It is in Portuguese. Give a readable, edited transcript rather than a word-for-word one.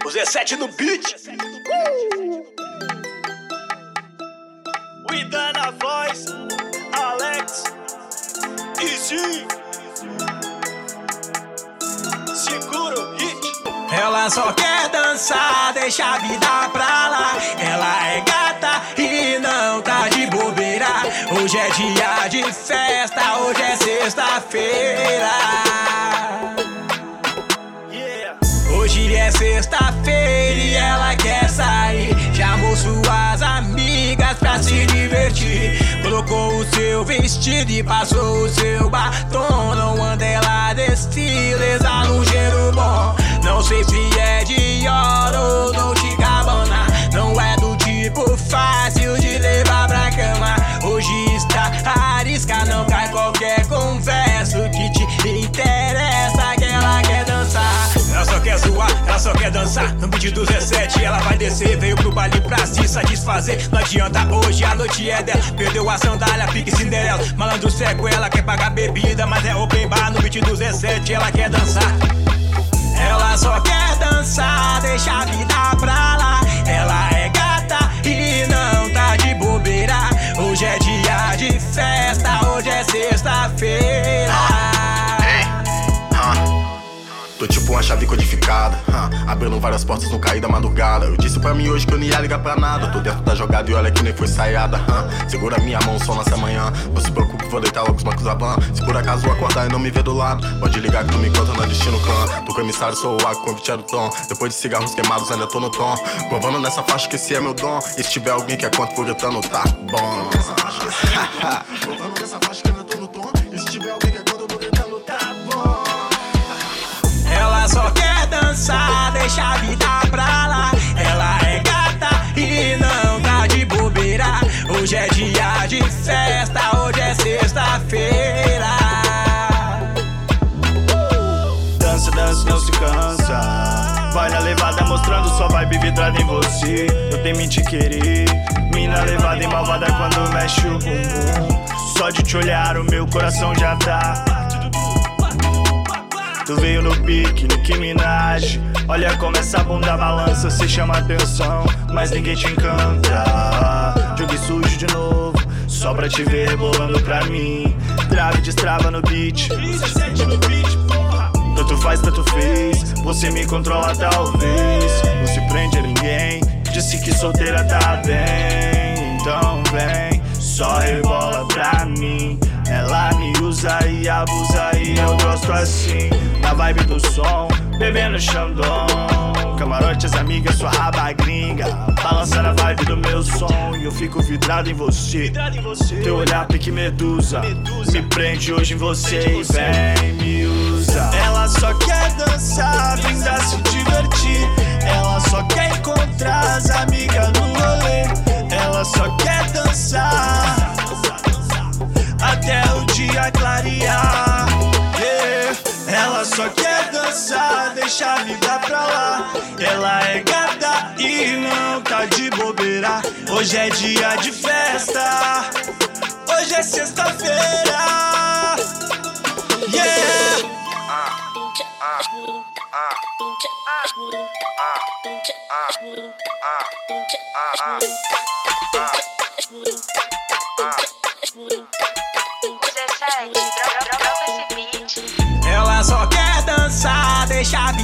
O Z7 no beat. O Ida na voz, Alex, Easy. Segura o hit. Ela só quer dançar, deixa a vida pra lá. Ela é gata e não tá de bobeira. Hoje é dia de festa, hoje é sexta-feira. Hoje é sexta-feira e ela quer sair. Chamou suas amigas pra se divertir. Colocou o seu vestido e passou o seu batom. Não anda, ela desfila, exala um cheiro bom. Não sei se é Dior ou Dolce Gabbana. Não é do tipo fácil de levar pra cama. Hoje está arisca, não cai qualquer conversa. O que te interessa é que ela quer dançar. Ela só quer zoar, ela só quer dançar. No beat do Z7 ela vai descer. Veio pro baile pra se satisfazer. Não adianta, hoje a noite é dela. Perdeu a sandália, pique Cinderela. Malandro cego, ela quer pagar bebida, mas é open bar. No beat do Z7 ela quer dançar. Ela só quer dançar, deixa a vida pra lá. Ela é gata e não tá de bobeira. Hoje é dia de festa, hoje é sexta-feira. Tô tipo uma chave codificada, abrindo várias portas no cair da madrugada. Eu disse pra mim hoje que eu não ia ligar pra nada. Tô dentro da jogada e olha que nem foi saiada. Segura minha mão, só nasce amanhã. Não se preocupe, vou deitar logo os bancos da van. Se por acaso eu acordar e não me ver do lado, pode ligar que tu me encontra no destino clã. Tô com emissário, sou o água, convite é do tom. Depois de cigarros queimados ainda tô no tom. Provando nessa faixa que esse é meu dom. E se tiver alguém que é contra, por gritando, tá bom. Provando nessa faixa que ainda tô no tom. E se tiver alguém que é contra, por gritando, tá bom. Ela só quer dançar, deixa a vida pra lá. Ela é gata e não tá de bobeira. Hoje é dia de festa, hoje é sexta-feira. Dança, dança, não se cansa. Vai na levada mostrando sua vibe vidrada em você. Eu tenho me te querer. Mina levada e malvada quando mexe o bumbum. Só de te olhar o meu coração já tá. Tu veio no pique, Nicki Minaj. Olha como essa bunda balança, cê chama atenção, mas ninguém te encanta. Joguei sujo de novo, só pra te ver rebolando pra mim. Trave, destrava no beat. Tanto faz, tanto fez. Você me controla talvez. Não se prende a ninguém. Disse que solteira tá bem. Então vem, só rebola pra mim. Ela me usa e abusa e eu gosto assim. Na vibe do som, bebendo Xandão. Camarote, as amigas, sua raba gringa. Balança na vibe do meu som e eu fico vidrado em você. Teu olhar pique medusa. Me prende hoje em você e vem, me usa. Ela só quer dançar, brinda, se divertir. Ela só quer encontrar as amigas no rolê. Ela só quer dançar até o dia clarear, yeah. Ela só quer dançar, deixa a vida pra lá. Ela é gata e não tá de bobeira. Hoje é dia de festa, hoje é sexta-feira, yeah. Ela só quer dançar, deixa a